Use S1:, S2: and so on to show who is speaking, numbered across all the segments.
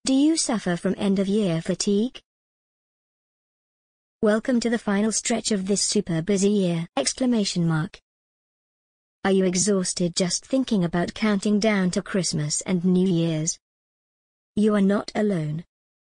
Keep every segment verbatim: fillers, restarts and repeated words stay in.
S1: Do you suffer from end-of-year fatigue? Welcome to the final stretch of this super busy year! Exclamation mark. Are you exhausted just thinking about counting down to Christmas and New Year's? You are not alone.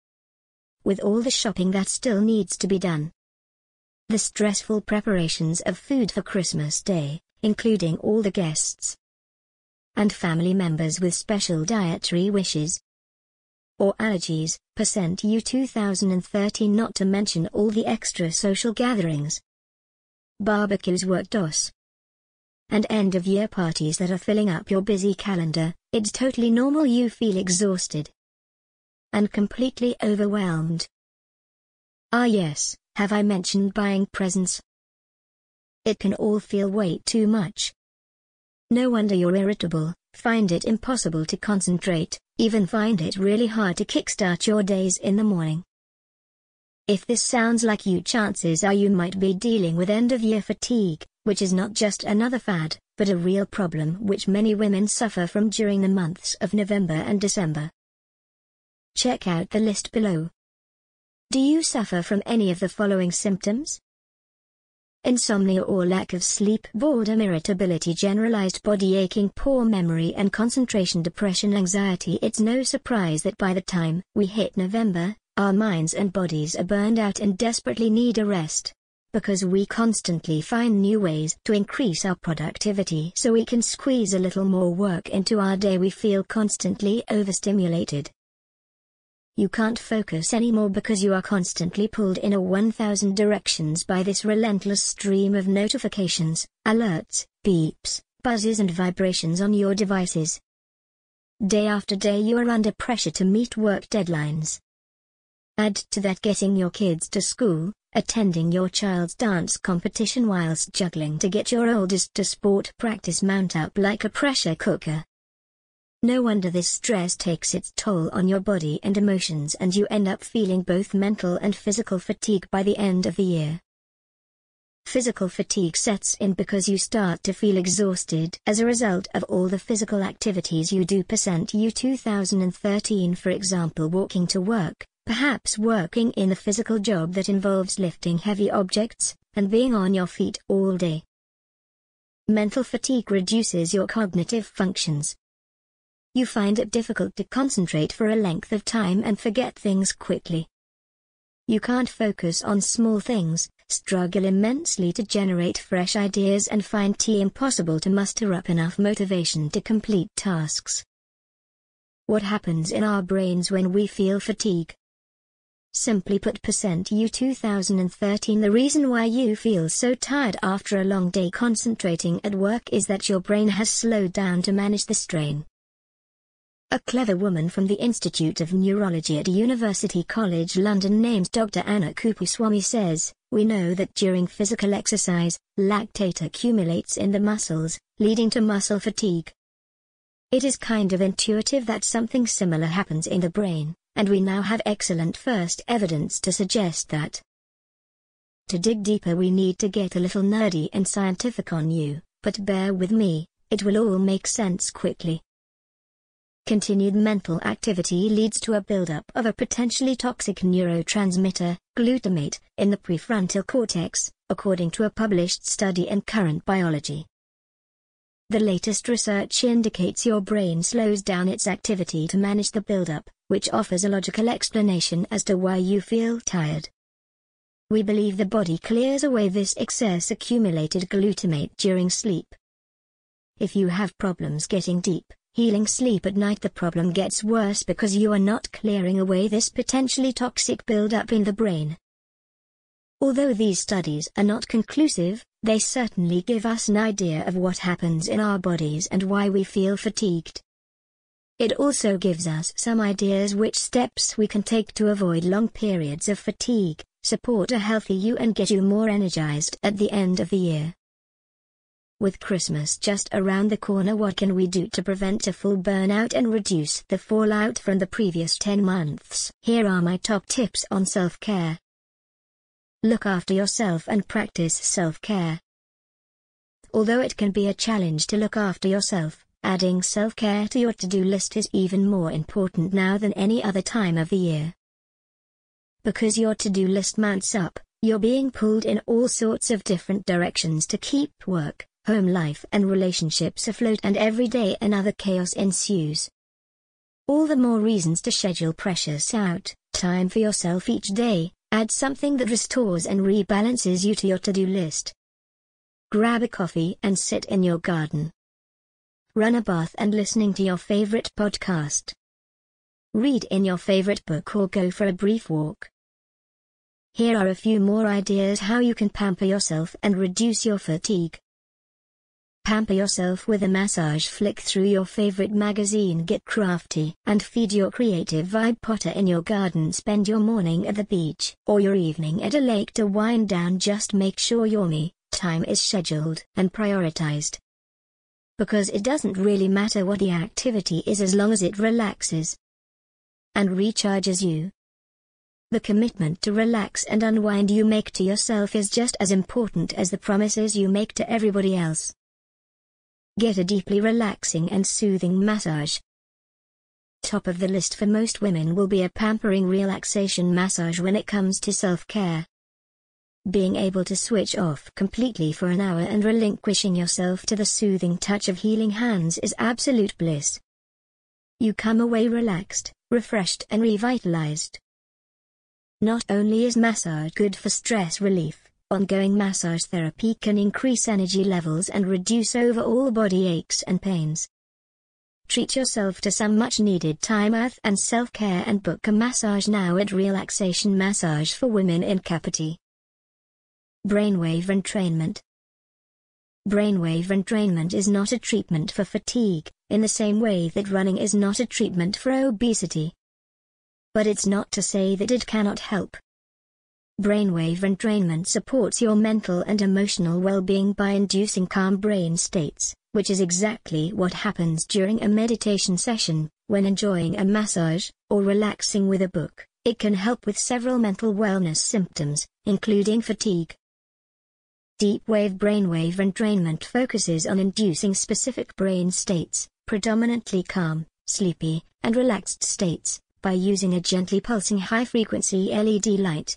S1: With all the shopping that still needs to be done, the stressful preparations of food for Christmas Day, including all the guests and family members with special dietary wishes or allergies, percent U two thousand thirteen, not to mention all the extra social gatherings, barbecues, work dos, and end-of-year parties that are filling up your busy calendar. It's totally normal you feel exhausted and completely overwhelmed. Ah yes, have I mentioned buying presents? It can all feel way too much. No wonder you're irritable, find it impossible to concentrate, even find it really hard to kickstart your days in the morning. If this sounds like you, chances are you might be dealing with end-of-year fatigue, which is not just another fad, but a real problem which many women suffer from during the months of November and December. Check out the list below. Do you suffer from any of the following symptoms? Insomnia or lack of sleep, boredom, irritability, generalized body aching, poor memory and concentration, depression, anxiety. It's no surprise that by the time we hit November, our minds and bodies are burned out and desperately need a rest, because we constantly find new ways to increase our productivity so we can squeeze a little more work into our day. We feel constantly overstimulated. You can't focus anymore because you are constantly pulled in a one thousand directions by this relentless stream of notifications, alerts, beeps, buzzes and vibrations on your devices. Day after day you are under pressure to meet work deadlines. Add to that getting your kids to school, attending your child's dance competition whilst juggling to get your oldest to sport practice, mount up like a pressure cooker. No wonder this stress takes its toll on your body and emotions, and you end up feeling both mental and physical fatigue by the end of the year. Physical fatigue sets in because you start to feel exhausted as a result of all the physical activities you do. Percent U two thousand thirteen, for example, walking to work, perhaps working in a physical job that involves lifting heavy objects, and being on your feet all day. Mental fatigue reduces your cognitive functions. You find it difficult to concentrate for a length of time and forget things quickly. You can't focus on small things, struggle immensely to generate fresh ideas, and find it impossible to muster up enough motivation to complete tasks. What happens in our brains when we feel fatigue? Simply put, percent U two thousand thirteen, the reason why you feel so tired after a long day concentrating at work is that your brain has slowed down to manage the strain. A clever woman from the Institute of Neurology at University College London named Doctor Anna Kupuswamy says, "We know that during physical exercise, lactate accumulates in the muscles, leading to muscle fatigue. It is kind of intuitive that something similar happens in the brain, and we now have excellent first evidence to suggest that." To dig deeper we need to get a little nerdy and scientific on you, but bear with me, it will all make sense quickly. Continued mental activity leads to a buildup of a potentially toxic neurotransmitter, glutamate, in the prefrontal cortex, according to a published study in Current Biology. The latest research indicates your brain slows down its activity to manage the buildup, which offers a logical explanation as to why you feel tired. We believe the body clears away this excess accumulated glutamate during sleep. If you have problems getting deep, healing sleep at night, the problem gets worse because you are not clearing away this potentially toxic buildup in the brain. Although these studies are not conclusive, they certainly give us an idea of what happens in our bodies and why we feel fatigued. It also gives us some ideas which steps we can take to avoid long periods of fatigue, support a healthy you, and get you more energized at the end of the year. With Christmas just around the corner, what can we do to prevent a full burnout and reduce the fallout from the previous ten months? Here are my top tips on self-care. Look after yourself and practice self-care. Although it can be a challenge to look after yourself, Adding self-care to your to-do list is even more important now than any other time of the year. Because your to-do list mounts up, you're being pulled in all sorts of different directions to keep work, home life and relationships afloat, and every day another chaos ensues. All the more reasons to schedule precious out time for yourself each day. Add something that restores and rebalances you to your to-do list. Grab a coffee and sit in your garden. Run a bath and listening to your favorite podcast. Read in your favorite book or go for a brief walk. Here are a few more ideas how you can pamper yourself and reduce your fatigue. Pamper yourself with a massage. Flick through your favorite magazine, get crafty, and feed your creative vibe. Potter in your garden. Spend your morning at the beach or your evening at a lake to wind down. Just make sure your me time is scheduled and prioritized. Because it doesn't really matter what the activity is as long as it relaxes and recharges you. The commitment to relax and unwind you make to yourself is just as important as the promises you make to everybody else. Get a deeply relaxing and soothing massage. Top of the list for most women will be a pampering relaxation massage when it comes to self-care. Being able to switch off completely for an hour and relinquishing yourself to the soothing touch of healing hands is absolute bliss. You come away relaxed, refreshed and revitalized. Not only is massage good for stress relief, ongoing massage therapy can increase energy levels and reduce overall body aches and pains. Treat yourself to some much-needed time out and self-care and book a massage now at Relaxation Massage for Women in Kapiti. Brainwave entrainment. Brainwave entrainment is not a treatment for fatigue, in the same way that running is not a treatment for obesity. But it's not to say that it cannot help. Brainwave entrainment supports your mental and emotional well-being by inducing calm brain states, which is exactly what happens during a meditation session. When enjoying a massage, or relaxing with a book, it can help with several mental wellness symptoms, including fatigue. Deep wave brainwave entrainment focuses on inducing specific brain states, predominantly calm, sleepy, and relaxed states, by using a gently pulsing high-frequency L E D light.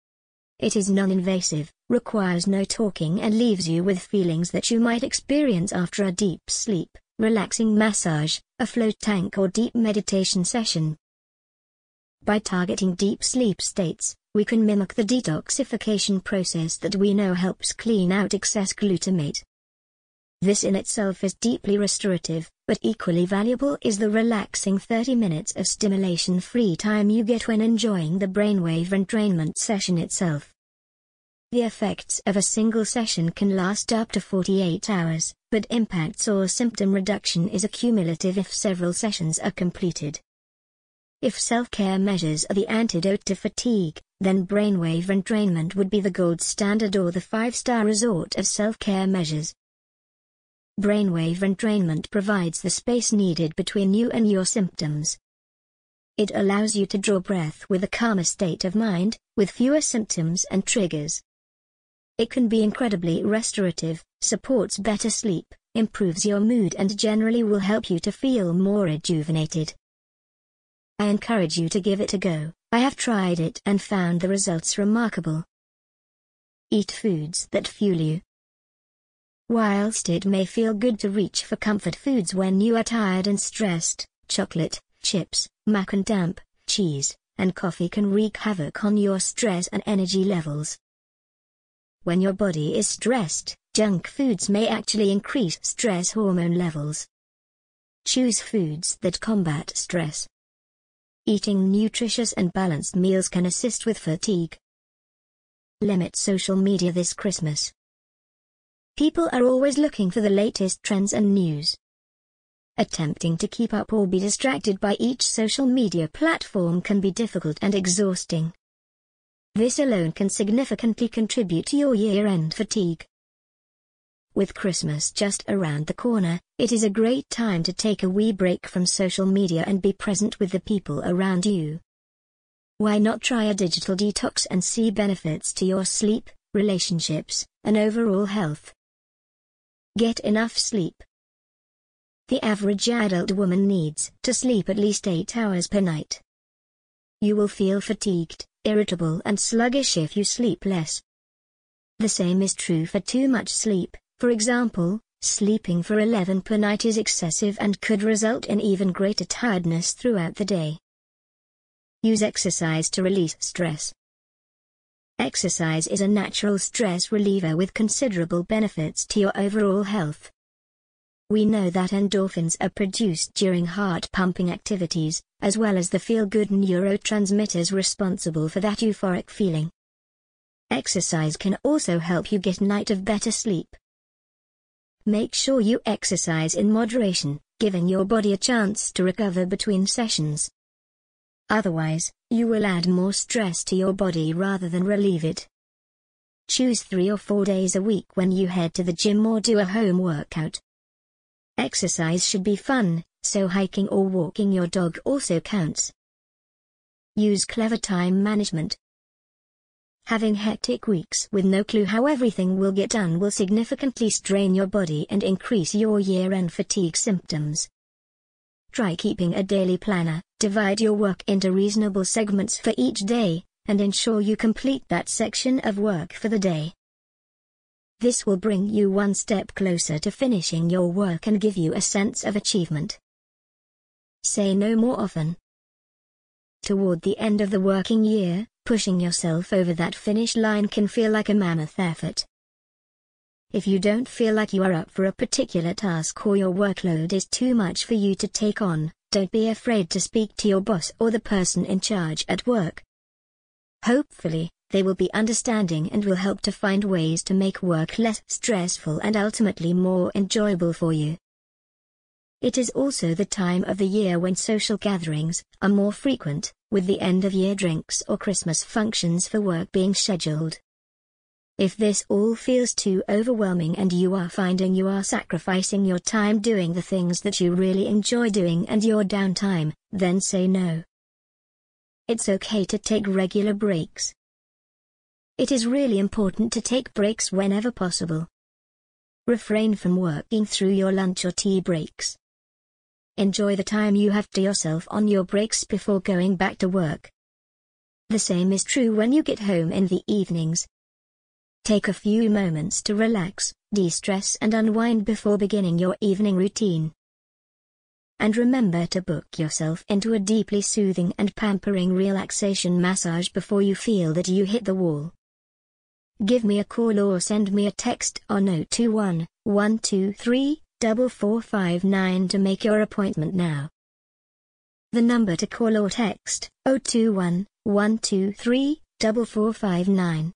S1: It is non-invasive, requires no talking and leaves you with feelings that you might experience after a deep sleep, relaxing massage, a float tank or deep meditation session. By targeting deep sleep states, we can mimic the detoxification process that we know helps clean out excess glutamate. This in itself is deeply restorative, but equally valuable is the relaxing thirty minutes of stimulation-free time you get when enjoying the brainwave entrainment session itself. The effects of a single session can last up to forty-eight hours, but impacts or symptom reduction is accumulative if several sessions are completed. If self-care measures are the antidote to fatigue, then brainwave entrainment would be the gold standard or the five-star resort of self-care measures. Brainwave entrainment provides the space needed between you and your symptoms. It allows you to draw breath with a calmer state of mind, with fewer symptoms and triggers. It can be incredibly restorative, supports better sleep, improves your mood and generally will help you to feel more rejuvenated. I encourage you to give it a go. I have tried it and found the results remarkable. Eat foods that fuel you. Whilst it may feel good to reach for comfort foods when you are tired and stressed, chocolate, chips, macadamia, cheese, and coffee can wreak havoc on your stress and energy levels. When your body is stressed, junk foods may actually increase stress hormone levels. Choose foods that combat stress. Eating nutritious and balanced meals can assist with fatigue. Limit social media this Christmas. People are always looking for the latest trends and news. Attempting to keep up or be distracted by each social media platform can be difficult and exhausting. This alone can significantly contribute to your year-end fatigue. With Christmas just around the corner, it is a great time to take a wee break from social media and be present with the people around you. Why not try a digital detox and see benefits to your sleep, relationships, and overall health? Get enough sleep. the average adult woman needs to sleep at least eight hours per night. You will feel fatigued, irritable and sluggish if you sleep less. The same is true for too much sleep. For example, sleeping for eleven per night is excessive and could result in even greater tiredness throughout the day. Use exercise to release stress. Exercise is a natural stress reliever with considerable benefits to your overall health. We know that endorphins are produced during heart-pumping activities, as well as the feel-good neurotransmitters responsible for that euphoric feeling. Exercise can also help you get a night of better sleep. Make sure you exercise in moderation, giving your body a chance to recover between sessions. Otherwise, you will add more stress to your body rather than relieve it. Choose three or four days a week when you head to the gym or do a home workout. Exercise should be fun, so hiking or walking your dog also counts. Use clever time management. Having hectic weeks with no clue how everything will get done will significantly strain your body and increase your year-end fatigue symptoms. Try keeping a daily planner, divide your work into reasonable segments for each day, and ensure you complete that section of work for the day. This will bring you one step closer to finishing your work and give you a sense of achievement. Say no more often. Toward the end of the working year, pushing yourself over that finish line can feel like a mammoth effort. If you don't feel like you are up for a particular task or your workload is too much for you to take on, don't be afraid to speak to your boss or the person in charge at work. Hopefully, they will be understanding and will help to find ways to make work less stressful and ultimately more enjoyable for you. It is also the time of the year when social gatherings are more frequent, with the end-of-year drinks or Christmas functions for work being scheduled. If this all feels too overwhelming and you are finding you are sacrificing your time doing the things that you really enjoy doing and your downtime, then say no. It's okay to take regular breaks. It is really important to take breaks whenever possible. Refrain from working through your lunch or tea breaks. Enjoy the time you have to yourself on your breaks before going back to work. The same is true when you get home in the evenings. Take a few moments to relax, de-stress and unwind before beginning your evening routine. And remember to book yourself into a deeply soothing and pampering relaxation massage before you feel that you hit the wall. Give me a call or send me a text on zero two one, one two three, four four five nine to make your appointment now. The number to call or text, zero two one, one two three, four four five nine.